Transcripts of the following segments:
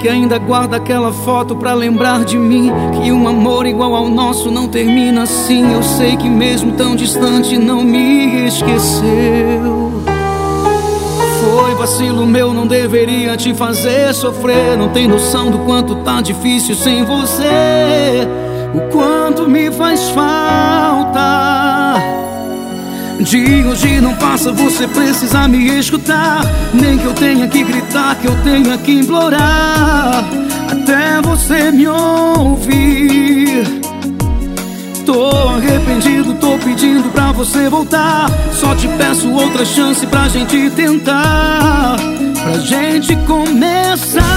que ainda guarda aquela foto pra lembrar de mim, que um amor igual ao nosso não termina assim. Eu sei que mesmo tão distante não me esqueceu. Foi vacilo meu, não deveria te fazer sofrer. Não tem noção do quanto tá difícil sem você, o quanto me faz falta. De hoje não passa, você precisa me escutar. Nem que eu tenha que gritar, que eu tenha que implorar, até você me ouvir. Tô arrependido, tô pedindo pra você voltar. Só te peço outra chance pra gente tentar, pra gente começar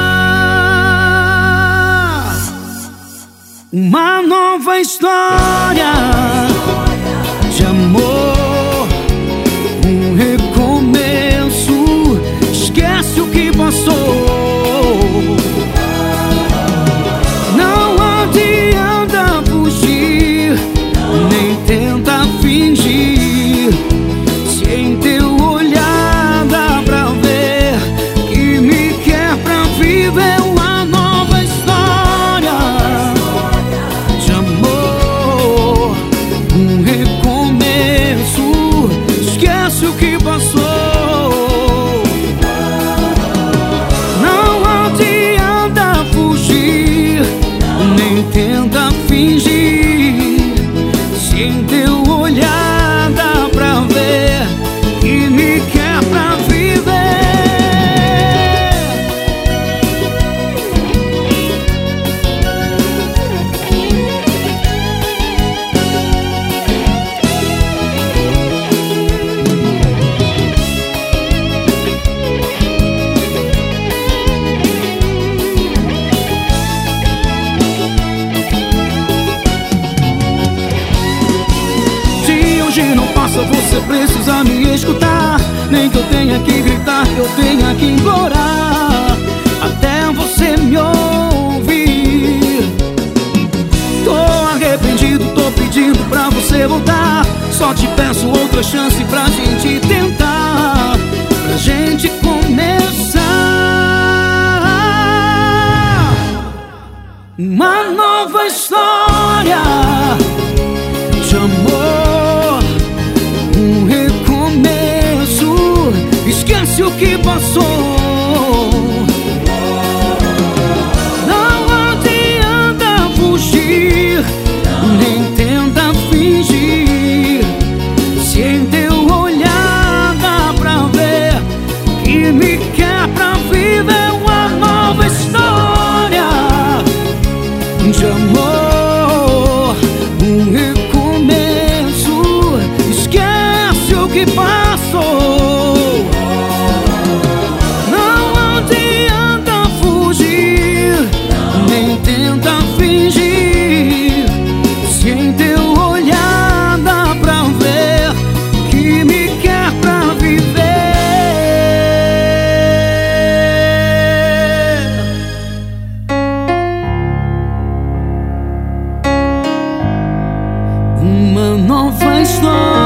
uma nova história de amor, um recomeço. Esquece o que passou. Não adianta fugir, nem tenta fingir. Se em teu olhar dá pra ver que me quer pra viver uma nova história de amor, um recomeço. Esquece o que passou. Não adianta fugir, nem tenta fingir. Se em teu olhar dá pra ver que me quer pra viver. Hoje não passa, você precisa me escutar. Nem que eu tenha que gritar, que eu tenha que implorar, até você me ouvir. Tô arrependido, tô pedindo pra você voltar. Só te peço outra chance pra gente tentar, pra gente começar uma nova história de amor, um recomeço. Esquece o que passou. Não adianta fugir, nem tenta fingir. Se em teu olhar dá pra ver que me quer pra viver uma nova história de amor, um recomeço. Esquece o que passou. Não adianta fugir, nem tenta fingir. Se em teu olhar dá pra ver que me quer pra viver uma nova história.